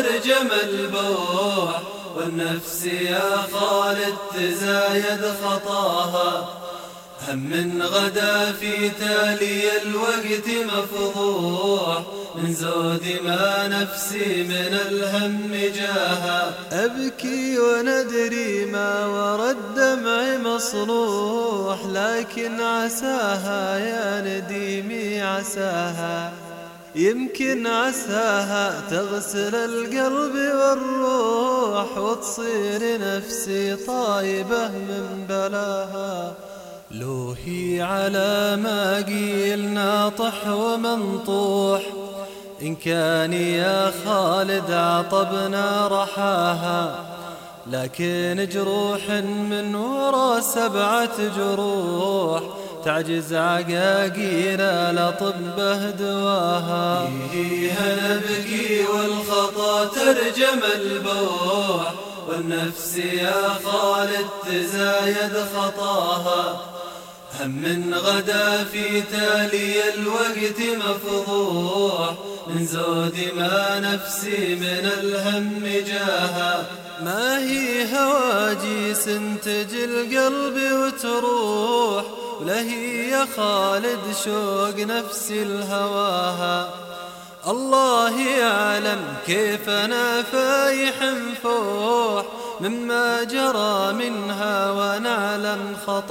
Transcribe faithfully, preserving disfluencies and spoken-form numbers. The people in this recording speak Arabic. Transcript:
ترجم البوح، والنفس يا خالد تزايد خطاها. هم من غدا في تالي الوقت مفضوح، من زود ما نفسي من الهم جاها. أبكي وندري ما ورى الدمع مصروح، لكن عساها يا نديمي عساها، يمكن عساها تغسل القلب والروح، وتصير نفسي طايبة من بلاها. لو هي على ما قيل ناطح ومنطوح، إن كان يا خالد عطبنا رحاها. لكن جروح من ورا سبعة جروح، تعجز عقاقير لطبه دواها. فيها نبكي والخطا ترجم البوح، والنفس يا خالد تزايد خطاها. هم من غدا في تالي الوقت مفضوح، من زود ما نفسي من الهم جاها. ما هي هواجيس تجي القلب وتروح، ولهي يا خالد شوق نفسي الهواها. الله يعلم كيف أنا فايح مفوح، مما جرى منها ونعلم خطأ